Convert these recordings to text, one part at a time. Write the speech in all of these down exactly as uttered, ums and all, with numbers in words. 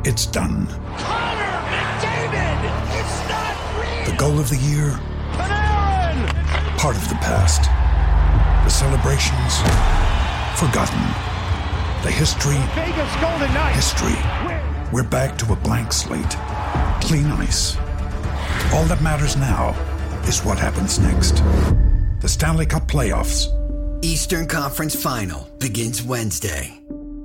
It's done. Connor McDavid! It's not real! The goal of the year? Panarin! Part of the past. The celebrations? Forgotten. The history? Vegas Golden Knights! History. We're back to a blank slate. Clean ice. All that matters now is what happens next. The Stanley Cup Playoffs. Eastern Conference Final begins Wednesday.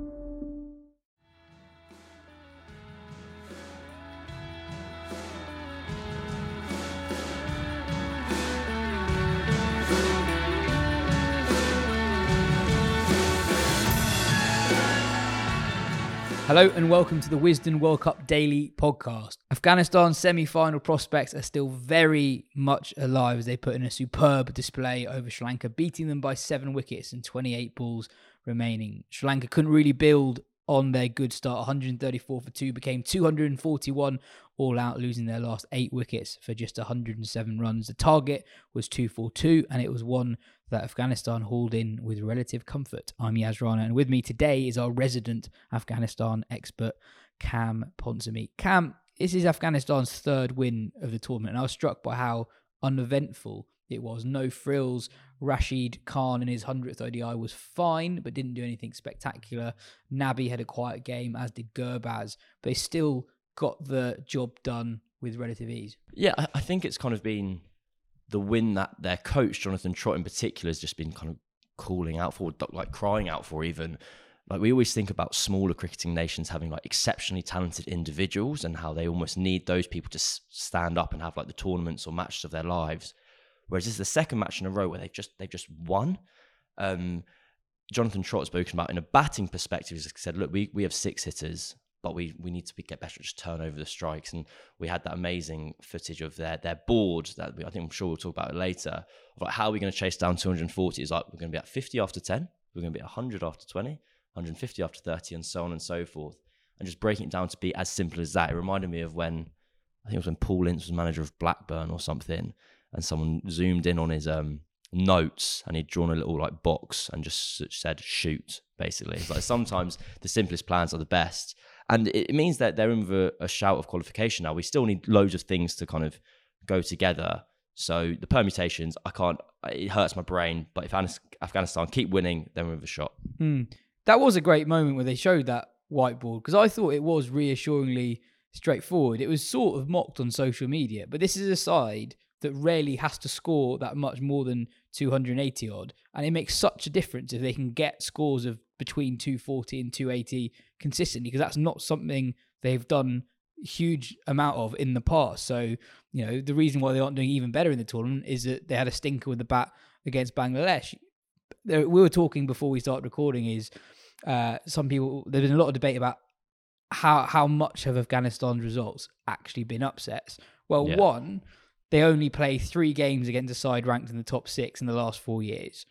Hello and welcome to the Wisden World Cup Daily Podcast. Afghanistan's semi-final prospects are still very much alive as they put in a superb display over Sri Lanka, beating them by seven wickets and twenty-eight balls remaining. Sri Lanka couldn't really build on their good start. one hundred thirty-four for two became two hundred forty-one all out, losing their last eight wickets for just one hundred seven runs. The target was two forty-two and it was one that Afghanistan hauled in with relative comfort. I'm Yas Rana, and with me today is our resident Afghanistan expert, Cam Ponsami. Cam, this is Afghanistan's third win of the tournament, and I was struck by how uneventful it was. No frills. Rashid Khan in his hundredth O D I was fine, but didn't do anything spectacular. Nabi had a quiet game, as did Gurbaz, but they still got the job done with relative ease. Yeah, I, I think it's kind of been the win that their coach, Jonathan Trott in particular, has just been kind of calling out for, like crying out for even. Like we always think about smaller cricketing nations having like exceptionally talented individuals and how they almost need those people to s- stand up and have like the tournaments or matches of their lives. Whereas this is the second match in a row where they've just they've just won. Um, Jonathan Trott has spoken about in a batting perspective. He's said, look, we we have six hitters, but we we need to be, get better at just turn over the strikes. And we had that amazing footage of their their board that we, I think I'm sure we'll talk about it later. Of like how are we going to chase down two hundred forty? It's like we're going to be at fifty after ten, we're going to be at one hundred after twenty, one hundred fifty after thirty, and so on and so forth. And just breaking it down to be as simple as that. It reminded me of when, I think it was when Paul Ince was manager of Blackburn or something, and someone zoomed in on his um, notes and he'd drawn a little like box and just said shoot, basically. It's like sometimes the simplest plans are the best. And it means that they're in for a shout of qualification now. We still need loads of things to kind of go together. So the permutations, I can't, it hurts my brain. But if Afghanistan keep winning, then we're in for a shot. Hmm. That was a great moment where they showed that whiteboard, because I thought it was reassuringly straightforward. It was sort of mocked on social media, but this is a side that rarely has to score that much more than two hundred eighty odd. And it makes such a difference if they can get scores of between two forty and two eighty consistently, because that's not something they've done a huge amount of in the past. So, you know, the reason why they aren't doing even better in the tournament is that they had a stinker with the bat against Bangladesh. We were talking before we started recording is uh, some people, there's been a lot of debate about how, how much have Afghanistan's results actually been upsets. Well, Yeah. one, they only play three games against a side ranked in the top six in the last four years.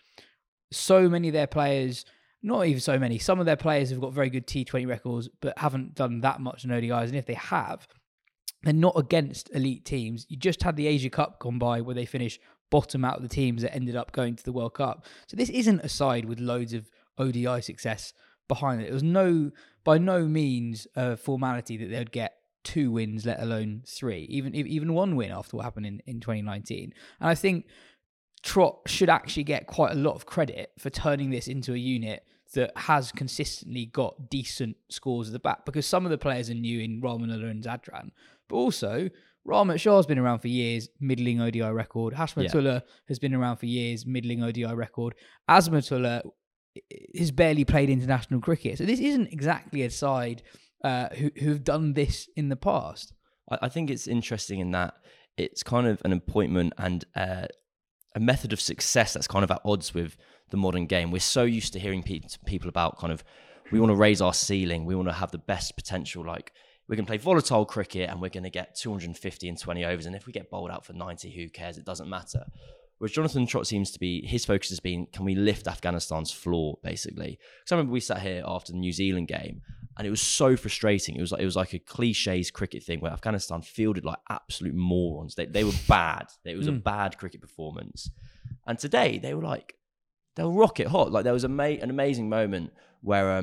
So many of their players, not even so many, some of their players have got very good T twenty records, but haven't done that much in O D Is. And if they have, they're not against elite teams. You just had the Asia Cup gone by where they finished bottom out of the teams that ended up going to the World Cup. So this isn't a side with loads of O D I success behind it. It was no, by no means a formality that they would get two wins, let alone three, even even one win after what happened in, in twenty nineteen. And I think Trott should actually get quite a lot of credit for turning this into a unit that has consistently got decent scores at the back, because some of the players are new in Ramanullah and Zadran, but also Rahmat Shah's been around for years, middling O D I record. Hashmatullah yeah. has been around for years, middling O D I record. Azmatullah has barely played international cricket. So this isn't exactly a side uh, who, who've done this in the past. I, I think it's interesting in that it's kind of an appointment and uh, a method of success that's kind of at odds with the modern game. We're so used to hearing pe- people about kind of, we want to raise our ceiling. We want to have the best potential. Like, we're going to play volatile cricket and we're going to get two hundred fifty in twenty overs. And if we get bowled out for ninety, who cares? It doesn't matter. Whereas Jonathan Trott seems to be, his focus has been, can we lift Afghanistan's floor, basically? Because I remember we sat here after the New Zealand game and it was so frustrating. It was like it was like a cliches cricket thing where Afghanistan fielded like absolute morons. They they were bad. It was mm. a bad cricket performance. And today they were like, they were rocket hot. Like there was a ma- an amazing moment where um,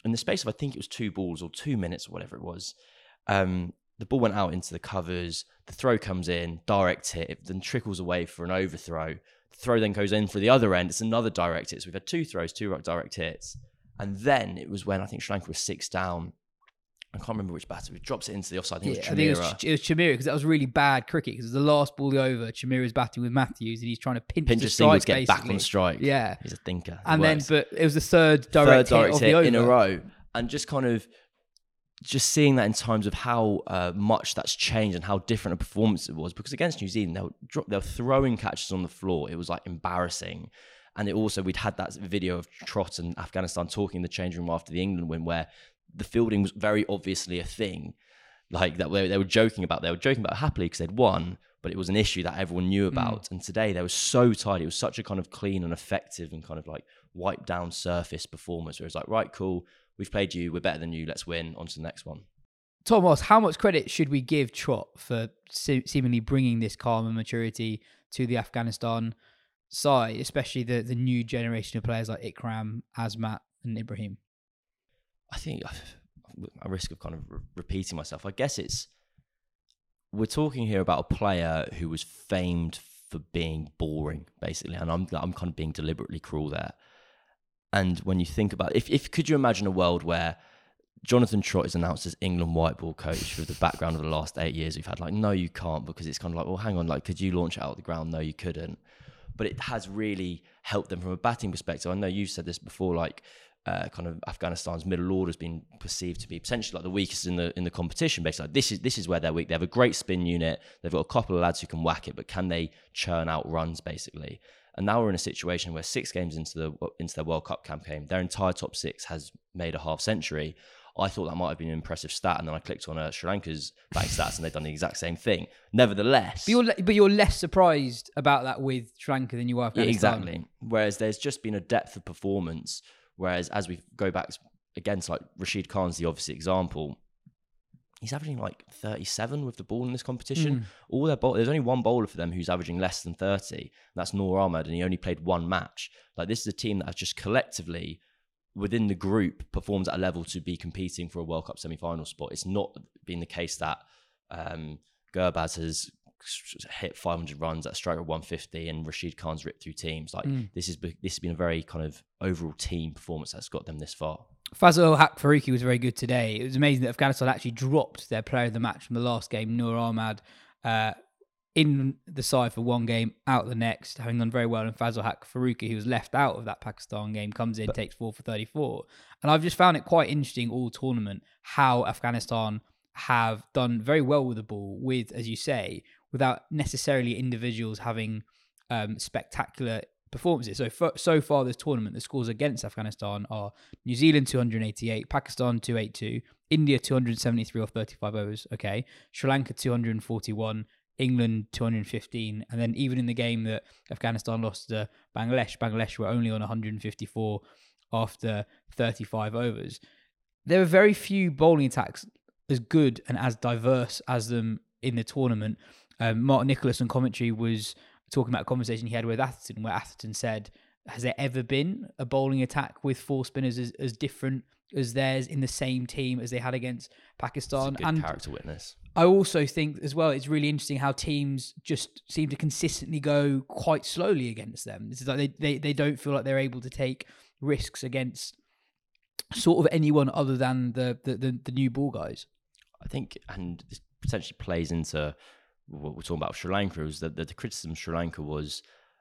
in the space of, I think it was two balls or two minutes or whatever it was, um, the ball went out into the covers, the throw comes in, direct hit, it then trickles away for an overthrow. The throw then goes in for the other end, it's another direct hit. So we've had two throws, two direct hits. And then it was when I think Sri Lanka was six down. I can't remember which batter. He drops it into the offside. I think Yeah, it was I think it Chamira. was, Ch- it was Chamira because that was really bad cricket because it was the last ball over. Chamira's batting with Matthews and he's trying to pinch, Pinch the a single strike, to get basically. back on strike. Yeah. He's a thinker. He And works. then, but it was the third direct Third hit direct of hit the over. in a row. And just kind of just seeing that in terms of how uh, much that's changed and how different a performance it was. Because against New Zealand, they were, dro- they were throwing catches on the floor. It was like embarrassing. And it also, we'd had that video of Trott and Afghanistan talking in the changing room after the England win where the fielding was very obviously a thing. Like that they, they were joking about. They were joking about it happily because they'd won, but it was an issue that everyone knew about. Mm. And today they were so tidy. It was such a kind of clean and effective and kind of like wiped down surface performance where it's like, right, cool, we've played you, we're better than you, let's win, on to the next one. Thomas, how much credit should we give Trott for se- seemingly bringing this calm and maturity to the Afghanistan side, especially the, the new generation of players like Ikram, Azmat and Ibrahim? I think, at risk of kind of re- repeating myself, I guess it's, we're talking here about a player who was famed for being boring, basically, and I'm I'm kind of being deliberately cruel there. And when you think about, if if could you imagine a world where Jonathan Trott is announced as England white ball coach with the background of the last eight years we've had? Like, no, you can't, because it's kind of like, well, hang on, like, could you launch it out of the ground? No, you couldn't. But it has really helped them from a batting perspective. I know you've said this before, like, uh, kind of Afghanistan's middle order has been perceived to be potentially like the weakest in the in the competition. Basically, like, this is this is where they're weak. They have a great spin unit. They've got a couple of lads who can whack it, but can they churn out runs, basically? And now we're in a situation where six games into the into their World Cup campaign, their entire top six has made a half century. I thought that might have been an impressive stat, and then I clicked on uh, Sri Lanka's batting stats, and they've done the exact same thing. Nevertheless, but you're le- but you're less surprised about that with Sri Lanka than you are Afghanistan. Yeah, exactly. Whereas there's just been a depth of performance. Whereas as we go back against, like, Rashid Khan's the obvious example, he's averaging like thirty-seven with the ball in this competition. Mm. All their bowl, there's only one bowler for them who's averaging less than thirty. And that's Noor Ahmad, and he only played one match. Like, this is a team that has just collectively, within the group, performs at a level to be competing for a World Cup semi-final spot. It's not been the case that um, Gurbaz has hit five hundred runs at a strike of one fifty and Rashid Khan's ripped through teams. Like, mm. this is this has been a very kind of overall team performance that's got them this far. Fazal Haq Faruqi was very good today. It was amazing that Afghanistan actually dropped their player of the match from the last game, Noor Ahmad, uh, in the side for one game, out the next, having done very well. And Fazal Haq Faruqi, who was left out of that Pakistan game, comes in, but, takes four for thirty-four. And I've just found it quite interesting all tournament how Afghanistan have done very well with the ball, with, as you say, without necessarily individuals having um, spectacular performances. So for, so far this tournament, the scores against Afghanistan are New Zealand two hundred eighty-eight, Pakistan two eighty-two, India two hundred seventy-three off thirty-five overs, okay, Sri Lanka two hundred forty-one, England two hundred fifteen, and then even in the game that Afghanistan lost to Bangladesh, Bangladesh were only on one hundred fifty-four after thirty-five overs. There are very few bowling attacks as good and as diverse as them in the tournament. Um, Martin Nicholas on commentary was talking about a conversation he had with Atherton, where Atherton said, has there ever been a bowling attack with four spinners as, as different as theirs in the same team as they had against Pakistan? It's a good and character witness. I also think as well, it's really interesting how teams just seem to consistently go quite slowly against them. It's like they, they, they don't feel like they're able to take risks against sort of anyone other than the, the, the, the new ball guys. I think, and this potentially plays into what we're talking about Sri Lanka, is that the, the criticism of Sri Lanka was,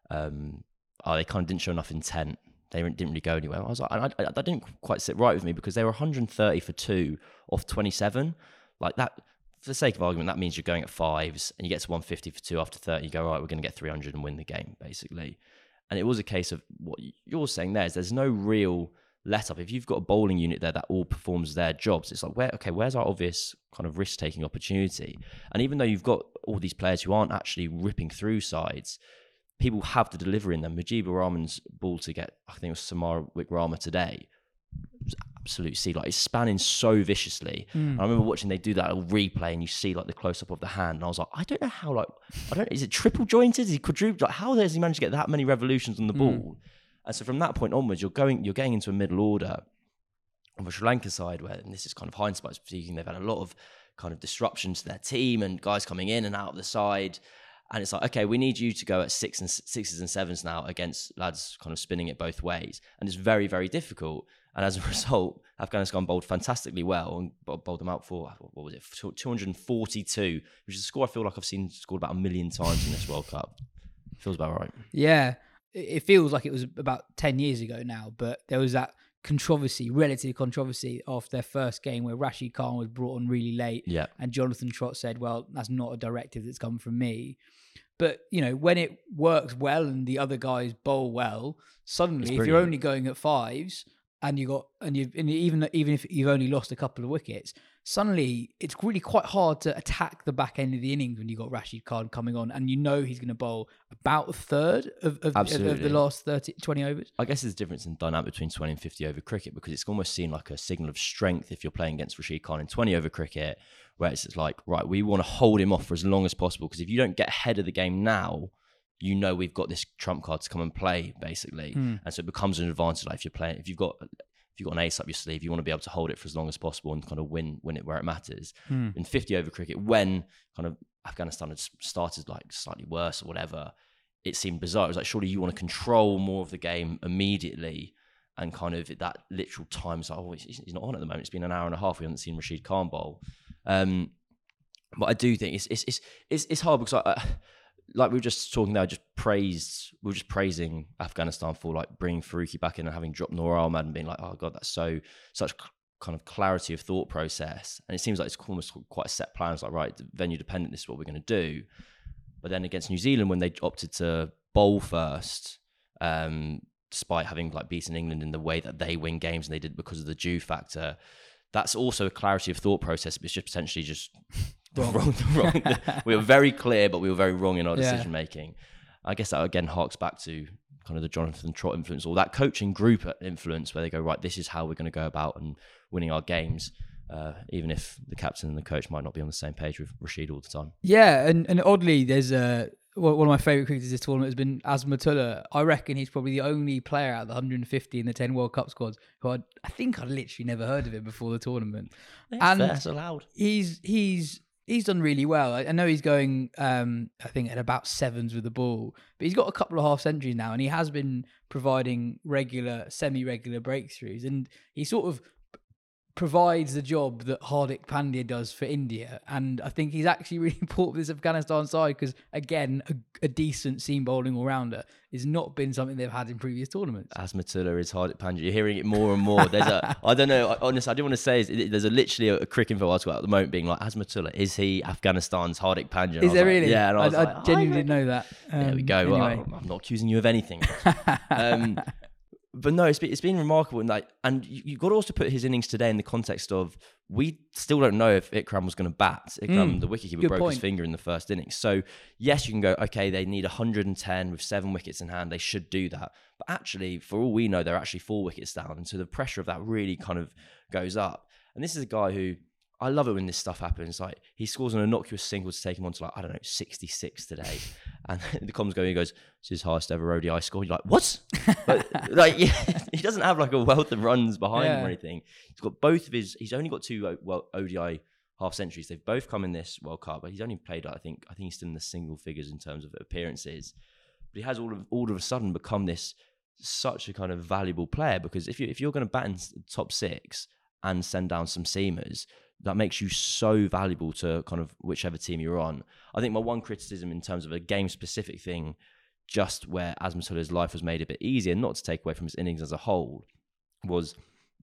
um, oh, they kind of didn't show enough intent. They didn't really go anywhere. I was like, I, I, that didn't quite sit right with me, because they were one hundred thirty for two off twenty-seven. Like that, for the sake of argument, that means you're going at fives and you get to one fifty for two after thirty. You go, all right, we're going to get three hundred and win the game, basically. And it was a case of what you're saying there is there's no real let up. If you've got a bowling unit there that all performs their jobs, it's like, where, okay, where's our obvious kind of risk-taking opportunity? And even though you've got all these players who aren't actually ripping through sides, people have the delivery in them. Mujibur Rahman's ball to get, I think it was Samar Wickrama today, it was absolute see, like it's spanning so viciously. Mm. I remember watching they do that little replay, and you see like the close-up of the hand, and I was like, I don't know how, like, I don't, is it triple jointed? Is he quadruple? Like, how does he manage to get that many revolutions on the ball? Mm. And so from that point onwards, you're going, you're getting into a middle order on the Sri Lanka side, where, and this is kind of hindsight speaking, they've had a lot of kind of disruption to their team and guys coming in and out of the side. And it's like, okay, we need you to go at six and sixes and sevens now against lads kind of spinning it both ways. And it's very, very difficult. And as a result, Afghanistan bowled fantastically well and bowled them out for, what was it, two hundred forty-two, which is a score I feel like I've seen scored about a million times in this World Cup. Feels about right. Yeah, it feels like it was about ten years ago now, but there was that controversy, relative controversy after their first game where Rashid Khan was brought on really late. Yeah. And Jonathan Trott said, well, that's not a directive that's come from me. But, you know, when it works well and the other guys bowl well, suddenly if you're only going at fives and you got and you and even even if you've only lost a couple of wickets, suddenly it's really quite hard to attack the back end of the innings when you've got Rashid Khan coming on and you know he's going to bowl about a third of, of, of, of the last thirty, twenty overs. I guess there's a difference in dynamic between twenty and fifty over cricket, because it's almost seen like a signal of strength if you're playing against Rashid Khan in twenty over cricket, where it's just like, right, we want to hold him off for as long as possible, because if you don't get ahead of the game now, you know we've got this trump card to come and play, basically. Mm. And so it becomes an advantage. Like if you're playing, if you've got if you've got an ace up your sleeve, you want to be able to hold it for as long as possible and kind of win win it where it matters. Mm. In fifty over cricket, when kind of Afghanistan had started like slightly worse or whatever, it seemed bizarre. It was like, surely you want to control more of the game immediately, and kind of that literal time. It's like, oh, he's not on at the moment. It's been an hour and a half. We haven't seen Rashid Khan bowl. Um, but I do think it's it's it's it's, it's hard because I, I, like we were just talking there, I just praised we were just praising Afghanistan for like bringing Faruqi back in and having dropped Noor Ahmad and being like, oh god, that's so such kind of clarity of thought process. And it seems like it's almost quite a set plan. It's like, right, venue dependent, this is what we're going to do. But then against New Zealand, when they opted to bowl first, um, despite having like beaten England in the way that they win games and they did because of the dew factor, that's also a clarity of thought process, but it's just potentially just wrong. wrong, wrong. We were very clear, but we were very wrong in our decision yeah. making. I guess that again harks back to kind of the Jonathan Trott influence, or that coaching group influence, where they go, right, this is how we're going to go about and winning our games, uh, even if the captain and the coach might not be on the same page with Rashid all the time. Yeah, and, and oddly, there's a one of my favourite cricketers this tournament has been Azmatullah. I reckon he's probably the only player out of the one hundred fifty in the ten World Cup squads who I'd, I think I'd literally never heard of him before the tournament. That's and fair, that's allowed. He's he's he's done really well. I, I know he's going, um, I think, at about sevens with the ball, but he's got a couple of half centuries now, and he has been providing regular, semi-regular breakthroughs, and he sort of provides the job that Hardik Pandya does for India. And I think he's actually really important for this Afghanistan side because, again, a, a decent seam bowling all-rounder has not been something they've had in previous tournaments. Azmatullah is Hardik Pandya. You're hearing it more and more. There's a, I don't know, honestly, I do want to say, is, there's a literally a, a Cricinfo article at the moment being like, Azmatullah, is he Afghanistan's Hardik Pandya? Is there like, really? Yeah. And I, was I, like, I genuinely didn't know that. Um, there we go. Anyway. Well, I'm, I'm not accusing you of anything. um, But no, it's been, it's been remarkable, and like, and you, you've got to also put his innings today in the context of we still don't know if Ikram was going to bat. Ikram, mm, the wicketkeeper, broke point. his finger in the first innings. So yes, you can go, okay, they need one hundred ten with seven wickets in hand. They should do that. But actually, for all we know, they're actually four wickets down, and so the pressure of that really kind of goes up. And this is a guy who, I love it when this stuff happens. Like, he scores an innocuous single to take him on to, like, I don't know, sixty-six today. And the comms go, he goes, it's his highest ever O D I score. You're like, what? But, like, yeah, he doesn't have like a wealth of runs behind yeah. him or anything. He's got both of his, he's only got two well, O D I half centuries. They've both come in this World Cup, but he's only played, I think, I think he's still in the single figures in terms of appearances. But he has all of, all of a sudden become this such a kind of valuable player, because if you if you're going to bat in top six and send down some seamers, that makes you so valuable to kind of whichever team you're on. I think my one criticism in terms of a game-specific thing, just where Azmatullah's life was made a bit easier, not to take away from his innings as a whole, was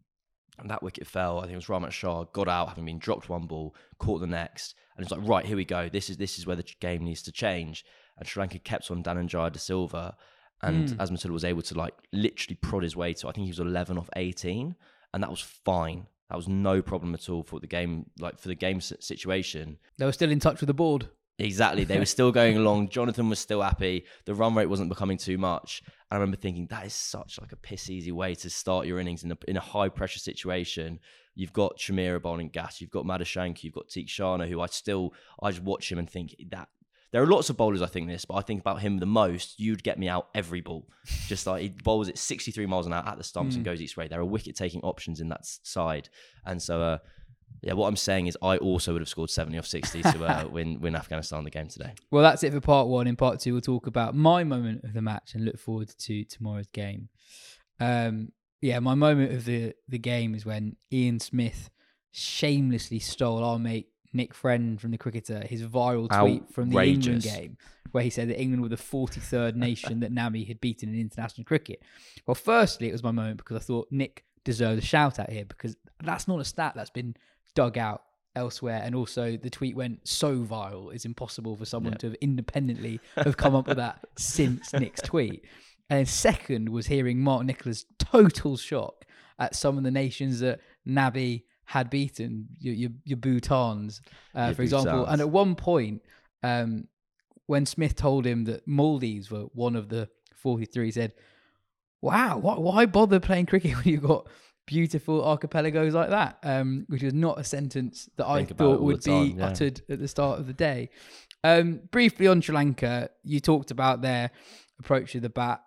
that wicket fell. I think it was Rahmat Shah, got out, having been dropped one ball, caught the next, and it's like, right, here we go. This is this is where the game needs to change. And Sri Lanka kept on Dhananjaya de Silva, and mm. Azmatullah was able to like literally prod his way to, I think he was eleven off eighteen, and that was fine. That was no problem at all for the game, like for the game situation. They were still in touch with the board. Exactly. They were still going along. Jonathan was still happy. The run rate wasn't becoming too much. And I remember thinking, that is such like a piss easy way to start your innings in a, in a high pressure situation. You've got Shamira bowling gas. You've got Madhushank. You've got Teek Sharna, who I still, I just watch him and think that There are lots of bowlers I think this, but I think about him the most. You'd get me out every ball. Just like he bowls it sixty-three miles an hour at the stumps mm. and goes each way. There are wicket-taking options in that side. And so, uh, yeah, what I'm saying is I also would have scored seventy off sixty to uh, win win Afghanistan the game today. Well, that's it for part one. In part two, we'll talk about my moment of the match and look forward to tomorrow's game. Um, yeah, my moment of the, the game is when Ian Smith shamelessly stole our mate Nick Friend from The Cricketer, his viral tweet Outrageous. from the England game, where he said that England were the forty-third nation that Nami had beaten in international cricket. Well, firstly, it was my moment because I thought Nick deserved a shout out here, because that's not a stat that's been dug out elsewhere, and also the tweet went so viral, it's impossible for someone yeah. to have independently have come up with that since Nick's tweet. And second was hearing Mark Nicholas' total shock at some of the nations that Nabi had beaten, your your, your Bhutans, uh, your for example. Bhutans. And at one point, um, when Smith told him that Maldives were one of the forty-three, he said, wow, why, why bother playing cricket when you've got beautiful archipelagos like that? Um, which was not a sentence that I Think thought would be time, yeah. uttered at the start of the day. Um, briefly on Sri Lanka, you talked about their approach to the bat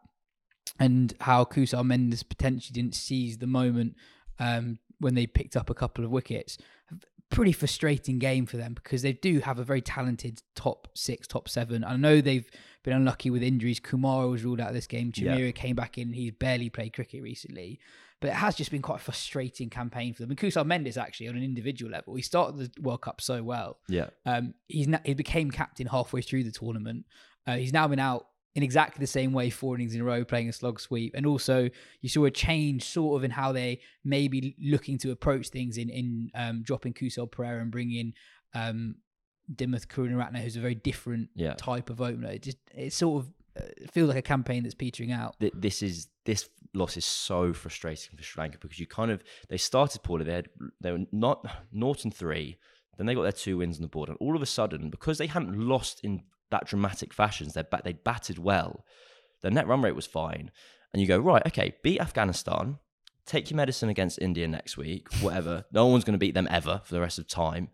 and how Kusal Mendes potentially didn't seize the moment um, when they picked up a couple of wickets. Pretty frustrating game for them because they do have a very talented top six, top seven. I know they've been unlucky with injuries. Kumara was ruled out of this game. Chameera yeah. came back in. He's barely played cricket recently. But it has just been quite a frustrating campaign for them. And Kusal Mendes, actually, on an individual level, he started the World Cup so well. Yeah, um, he's na- he became captain halfway through the tournament. Uh, he's now been out in exactly the same way, four innings in a row, playing a slog sweep. And also, you saw a change sort of in how they may be looking to approach things in, in um, dropping Kusal Perera and bringing in um, Dimuth Karunaratne, who's a very different yeah. type of opener. It just it sort of uh, feels like a campaign that's petering out. This is this loss is so frustrating for Sri Lanka because you kind of, they started poorly. They had, they were not Norton three, then they got their two wins on the board. And all of a sudden, because they hadn't lost in that dramatic fashions, they they batted well, their net run rate was fine, and you go, right, okay, beat Afghanistan, take your medicine against India next week, whatever, no one's going to beat them ever for the rest of time,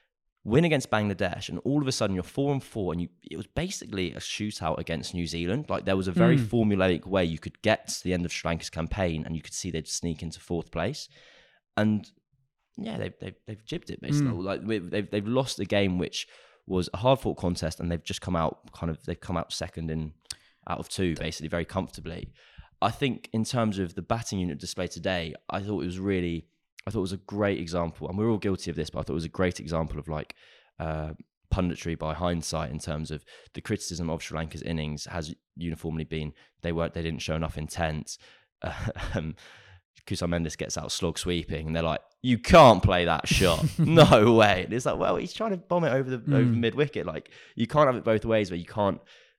win against Bangladesh, and all of a sudden you're four and four, and you it was basically a shootout against New Zealand. Like, there was a very mm. formulaic way you could get to the end of Sri Lanka's campaign, and you could see they'd sneak into fourth place, and yeah, they've they've, they've jibbed it basically. Mm. Like they've they've lost a game which was a hard-fought contest, and they've just come out kind of they've come out second in out of two, basically, very comfortably. I think in terms of the batting unit displayed today, I thought it was really, I thought it was a great example, and we're all guilty of this, but I thought it was a great example of like uh, punditry by hindsight in terms of the criticism of Sri Lanka's innings has uniformly been they weren't they didn't show enough intent. Uh, um, Kusal Mendes gets out slog sweeping, and they're like, you can't play that shot. No way. And it's like, well, he's trying to bomb it over the mm. over mid wicket. Like, you can't have it both ways, where you can't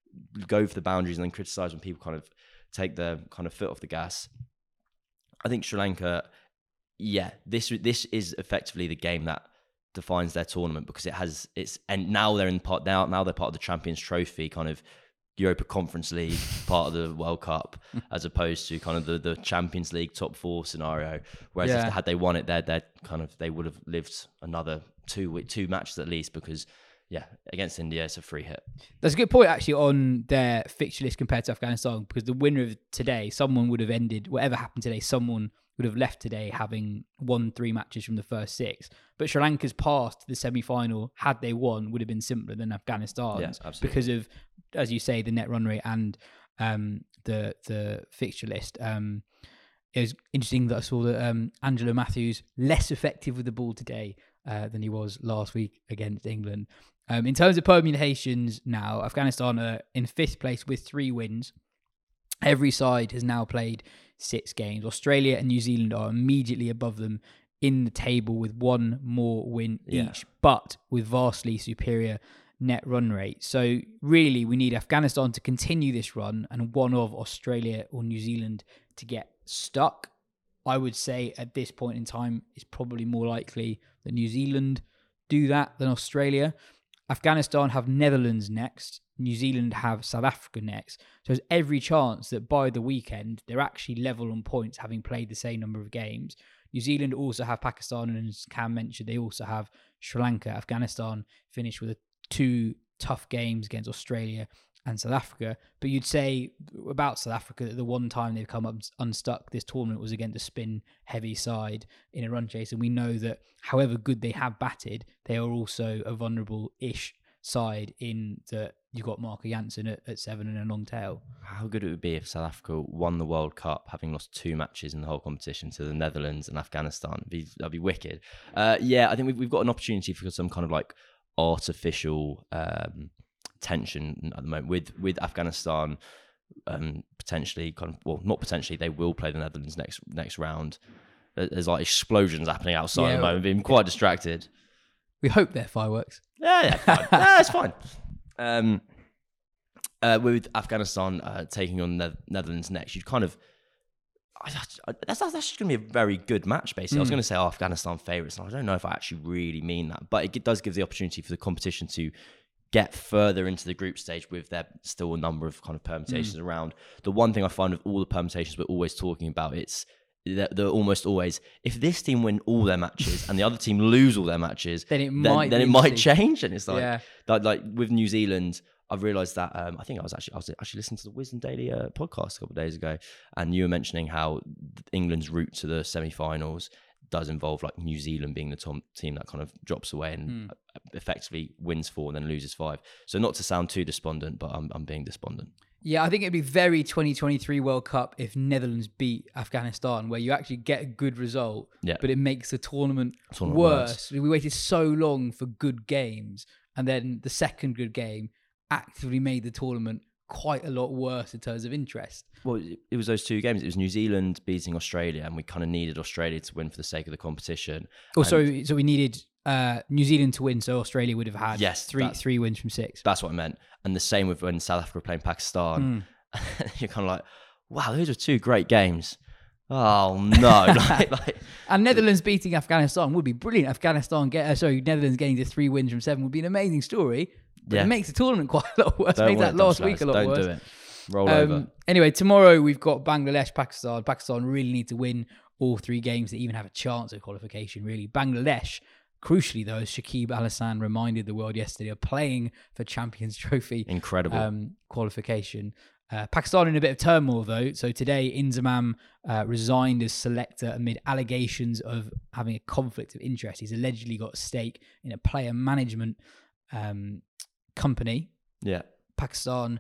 go for the boundaries and then criticize when people kind of take their kind of foot off the gas. I think Sri Lanka, yeah, this this is effectively the game that defines their tournament, because it has it's and now they're in part now now they're part of the Champions Trophy kind of Europa Conference League part of the World Cup, as opposed to kind of the, the Champions League top four scenario. Whereas yeah. if, had they won it, they're, they're kind of they would have lived another two two matches at least, because yeah, against India it's a free hit. That's a good point actually on their fixture list compared to Afghanistan, because the winner of today, someone would have ended whatever happened today. Someone would have left today having won three matches from the first six. But Sri Lanka's path to the semi-final, had they won, would have been simpler than Afghanistan's, yes, absolutely. Because of, as you say, the net run rate and um, the the fixture list. Um, it was interesting that I saw that um, Angelo Matthews less effective with the ball today uh, than he was last week against England. Um, in terms of permutations now, Afghanistan are in fifth place with three wins. Every side has now played six games. Australia and New Zealand are immediately above them in the table with one more win yeah. each, but with vastly superior net run rate. So really, we need Afghanistan to continue this run and one of Australia or New Zealand to get stuck. I would say at this point in time, it's probably more likely that New Zealand do that than Australia. Afghanistan have Netherlands next. New Zealand have South Africa next. So there's every chance that by the weekend, they're actually level on points, having played the same number of games. New Zealand also have Pakistan, and as Cam mentioned, they also have Sri Lanka. Afghanistan finished with a two tough games against Australia and South Africa. But you'd say about South Africa that the one time they've come up unstuck this tournament was against a spin-heavy side in a run chase. And we know that however good they have batted, they are also a vulnerable-ish side in that you've got Marco Jansen at, at seven and a long tail. How good it would be if South Africa won the World Cup, having lost two matches in the whole competition to the Netherlands and Afghanistan. It'd be, that'd be wicked. Uh, yeah, I think we've, we've got an opportunity for some kind of like artificial um, tension at the moment with, with Afghanistan. Um, potentially, kind of, well, not potentially, they will play the Netherlands next next round. There's like explosions happening outside Yeah, at the moment. Being quite distracted. We hope they're fireworks. Yeah, yeah, fine. yeah, it's fine. Um, uh, with Afghanistan uh, taking on the Netherlands next, you'd kind of I, I, that's that's actually going to be a very good match. Basically, mm. I was going to say oh, Afghanistan favourites, and I don't know if I actually really mean that, but it does give the opportunity for the competition to get further into the group stage with there still a number of kind of permutations mm. around. The one thing I find with all the permutations we're always talking about, it's they're, they're almost always, if this team win all their matches and the other team lose all their matches, then it then, might then it might change. And it's like, yeah. like, like with New Zealand, I've realised that um, I think I was actually I was actually listening to the Wisdom Daily uh, podcast a couple of days ago, and you were mentioning how England's route to the semi-finals does involve like New Zealand being the tom- team that kind of drops away and mm. effectively wins four and then loses five. So not to sound too despondent, but I'm I'm being despondent. Yeah, I think it'd be very twenty twenty-three World Cup if Netherlands beat Afghanistan, where you actually get a good result, yeah. but it makes the tournament, tournament worse. worse. We waited so long for good games, and then the second good game actively made the tournament quite a lot worse in terms of interest. Well, it was those two games. It was New Zealand beating Australia, and we kind of needed Australia to win for the sake of the competition. Oh, so so we needed uh, New Zealand to win, so Australia would have had yes, three three wins from six. That's what I meant. And the same with when South Africa were playing Pakistan. Mm. You're kind of like, wow, those are two great games. Oh no! like, like, and Netherlands beating Afghanistan would be brilliant. Afghanistan get uh, sorry, Netherlands getting to three wins from seven would be an amazing story. But yeah. it makes the tournament quite a lot worse. Don't makes that last week a lot Don't worse. Don't do it. Roll um, over. Anyway, tomorrow we've got Bangladesh, Pakistan. Pakistan really need to win all three games to even have a chance of qualification, really. Bangladesh, crucially though, as Shakib Al Hasan reminded the world yesterday, are playing for Champions Trophy. Incredible. Um, qualification. Uh, Pakistan in a bit of turmoil though. So today, Inzamam uh, resigned as selector amid allegations of having a conflict of interest. He's allegedly got a stake in a player management um, company. Yeah. Pakistan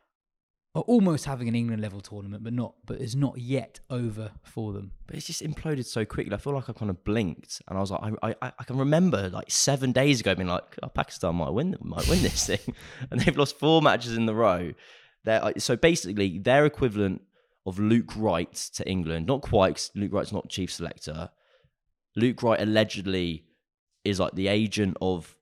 are almost having an England level tournament, but not, but it's not yet over for them. But it's just imploded so quickly. I feel like I kind of blinked, and I was like, I, I, I can remember like seven days ago being like, oh, Pakistan might win, might win this thing, and they've lost four matches in the row. They're, so basically, their equivalent of Luke Wright to England, not quite, 'cause Luke Wright's not chief selector. Luke Wright allegedly is like the agent of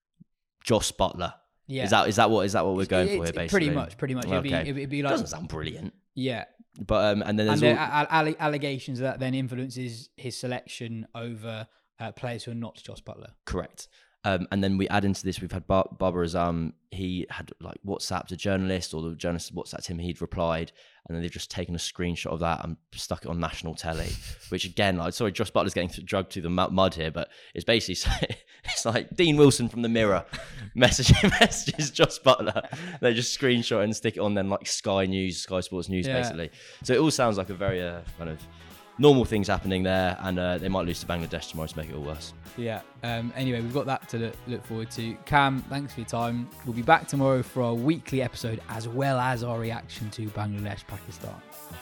Joss Butler. Yeah. Is that is that what is that what we're going it's, for here? Basically, pretty much, pretty much. It'd, okay. be, it'd be like doesn't sound brilliant. Yeah, but um, and then there's and all... alle- allegations that then influences his selection over uh, players who are not Joss Butler. Correct. Um, and then we add into this, we've had Bar- Babar Azam. He had like WhatsApped a journalist, or the journalist WhatsApped him. He'd replied, and then they've just taken a screenshot of that and stuck it on national telly. Which again, like, sorry, Joss Butler's getting drugged through the mud here, but it's basically it's like Dean Wilson from the Mirror messaging messages Joss Butler. They just screenshot and stick it on then like Sky News, Sky Sports News, yeah. basically. So it all sounds like a very uh, kind of normal things happening there, and uh, they might lose to Bangladesh tomorrow to make it all worse. Yeah. Um, anyway, we've got that to look, look forward to. Cam, thanks for your time. We'll be back tomorrow for our weekly episode, as well as our reaction to Bangladesh, Pakistan.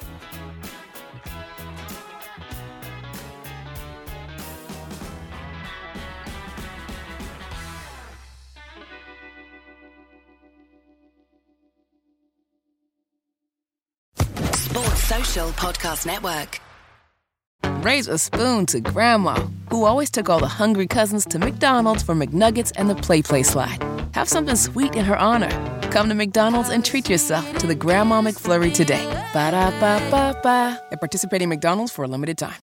Sports Social Podcast Network. Raise a spoon to Grandma, who always took all the hungry cousins to McDonald's for McNuggets and the Play Play Slide. Have something sweet in her honor. Come to McDonald's and treat yourself to the Grandma McFlurry today. Ba-da-ba-ba-ba. At participating McDonald's for a limited time.